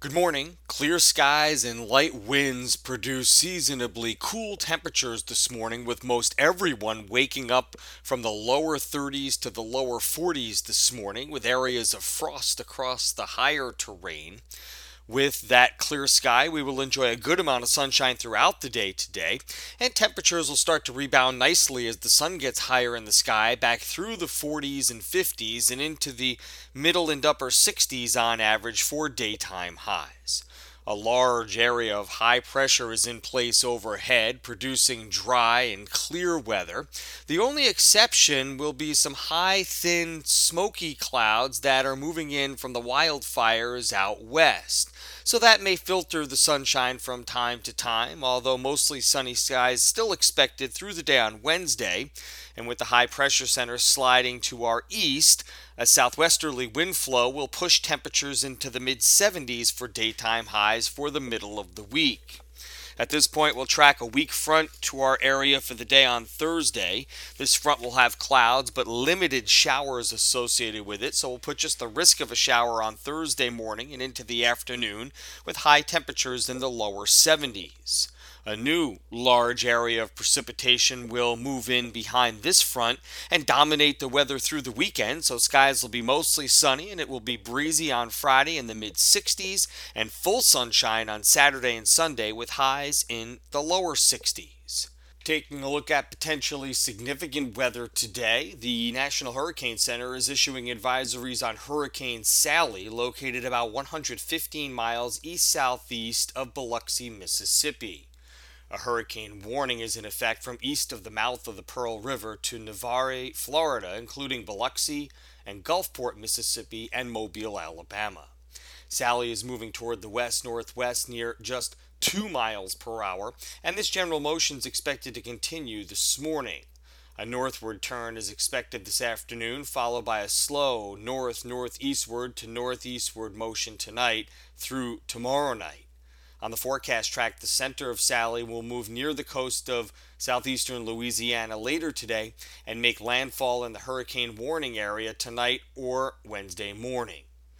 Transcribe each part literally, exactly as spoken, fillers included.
Good morning. Clear skies and light winds produce seasonably cool temperatures this morning, with most everyone waking up from the lower thirties to the lower forties this morning, with areas of frost across the higher terrain. With that clear sky, we will enjoy a good amount of sunshine throughout the day today, and temperatures will start to rebound nicely as the sun gets higher in the sky, back through the forties and fifties and into the middle and upper sixties on average for daytime highs. A large area of high pressure is in place overhead, producing dry and clear weather. The only exception will be some high, thin, smoky clouds that are moving in from the wildfires out west. So that may filter the sunshine from time to time, although mostly sunny skies still expected through the day on Wednesday. And with the high pressure center sliding to our east, a southwesterly wind flow will push temperatures into the mid seventies for daytime highs for the middle of the week. At this point, we'll track a weak front to our area for the day on Thursday. This front will have clouds, but limited showers associated with it, so we'll put just the risk of a shower on Thursday morning and into the afternoon, with high temperatures in the lower seventies. A new large area of precipitation will move in behind this front and dominate the weather through the weekend, so skies will be mostly sunny and it will be breezy on Friday in the mid sixties and full sunshine on Saturday and Sunday with highs in the lower sixties. Taking a look at potentially significant weather today, the National Hurricane Center is issuing advisories on Hurricane Sally, located about one hundred fifteen miles east-southeast of Biloxi, Mississippi. A hurricane warning is in effect from east of the mouth of the Pearl River to Navarre, Florida, including Biloxi and Gulfport, Mississippi, and Mobile, Alabama. Sally is moving toward the west-northwest near just two miles per hour, and this general motion is expected to continue this morning. A northward turn is expected this afternoon, followed by a slow north-northeastward to northeastward motion tonight through tomorrow night. On the forecast track, the center of Sally will move near the coast of southeastern Louisiana later today and make landfall in the hurricane warning area tonight or Wednesday morning.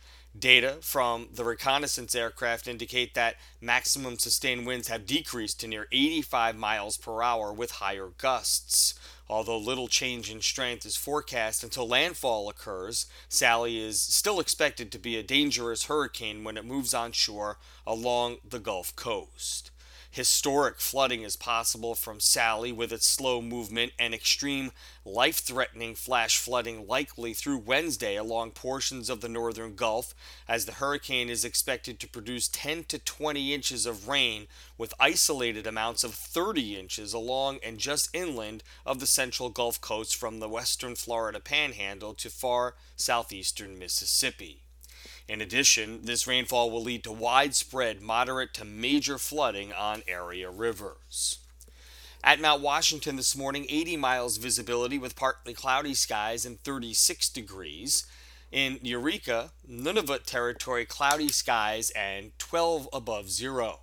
Data from the reconnaissance aircraft indicate that maximum sustained winds have decreased to near eighty-five miles per hour with higher gusts. Although little change in strength is forecast until landfall occurs, Sally is still expected to be a dangerous hurricane when it moves onshore along the Gulf Coast. Historic flooding is possible from Sally with its slow movement, and extreme life-threatening flash flooding likely through Wednesday along portions of the northern Gulf, as the hurricane is expected to produce ten to twenty inches of rain with isolated amounts of thirty inches along and just inland of the central Gulf Coast from the western Florida Panhandle to far southeastern Mississippi. In addition, this rainfall will lead to widespread moderate to major flooding on area rivers. At Mount Washington this morning, eighty miles visibility with partly cloudy skies and thirty-six degrees. In Eureka, Nunavut territory, cloudy skies and twelve above zero.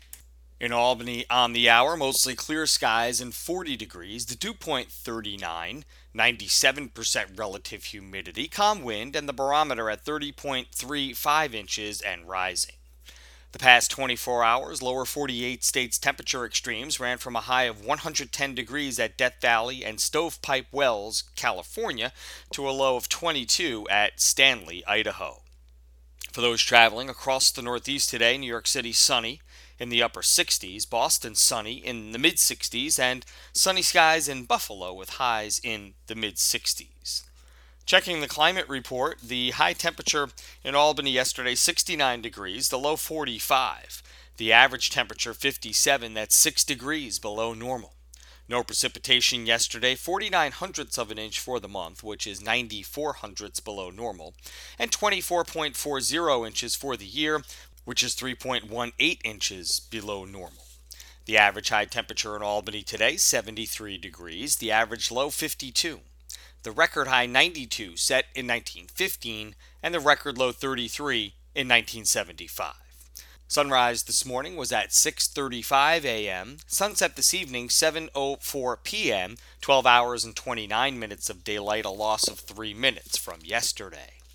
In Albany on the hour, mostly clear skies and forty degrees, the dew point thirty-nine, ninety-seven percent relative humidity, calm wind, and the barometer at thirty point three five inches and rising. The past twenty-four hours, lower forty-eight states temperature extremes ran from a high of one hundred ten degrees at Death Valley and Stovepipe Wells, California, to a low of twenty-two at Stanley, Idaho. For those traveling across the Northeast today, New York City sunny in the upper sixties, Boston sunny in the mid sixties, and sunny skies in Buffalo with highs in the mid sixties. Checking the climate report, the high temperature in Albany yesterday, sixty-nine degrees, the low forty-five. The average temperature fifty-seven, that's six degrees below normal. No precipitation yesterday, forty-nine hundredths of an inch for the month, which is ninety-four hundredths below normal, and twenty-four point four zero inches for the year, which is three point one eight inches below normal. The average high temperature in Albany today, seventy-three degrees, the average low fifty-two. The record high ninety-two set in nineteen fifteen, and the record low thirty-three in nineteen seventy-five. Sunrise this morning was at six thirty-five a.m., sunset this evening seven oh four p.m., twelve hours and twenty-nine minutes of daylight, a loss of three minutes from yesterday.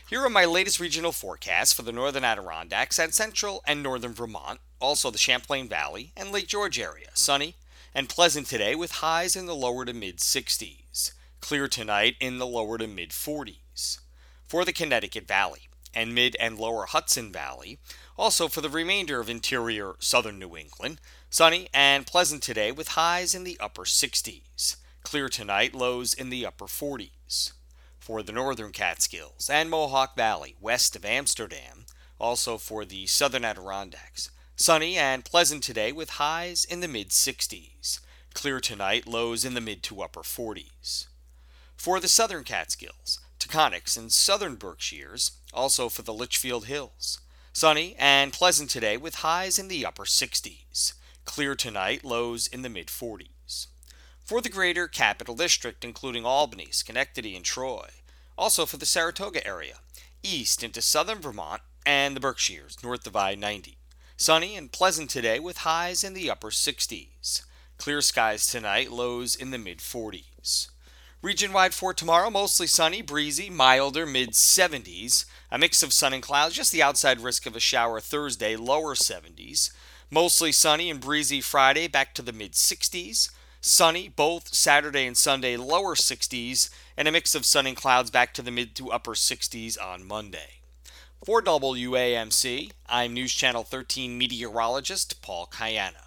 Here are my latest regional forecasts for the northern Adirondacks and central and northern Vermont, also the Champlain Valley and Lake George area. Sunny and pleasant today with highs in the lower to mid sixties. Clear tonight in the lower to mid forties. For the Connecticut Valley and mid and lower Hudson Valley, also for the remainder of interior southern New England, sunny and pleasant today with highs in the upper sixties. Clear tonight, lows in the upper forties. For the northern Catskills and Mohawk Valley west of Amsterdam, also for the southern Adirondacks, sunny and pleasant today with highs in the mid sixties. Clear tonight, lows in the mid to upper forties. For the southern Catskills, Taconics and southern Berkshires, also for the Litchfield Hills, sunny and pleasant today with highs in the upper sixties. Clear tonight, lows in the mid forties. For the greater Capital District, including Albany, Schenectady, and Troy, also for the Saratoga area, east into southern Vermont and the Berkshires, north of I ninety. Sunny and pleasant today with highs in the upper sixties. Clear skies tonight, lows in the mid forties. Region-wide for tomorrow, mostly sunny, breezy, milder, mid seventies. A mix of sun and clouds, just the outside risk of a shower Thursday, lower seventies. Mostly sunny and breezy Friday, back to the mid sixties. Sunny both Saturday and Sunday, lower sixties. And a mix of sun and clouds back to the mid to upper sixties on Monday. For W A M C, I'm News Channel thirteen meteorologist Paul Kayana.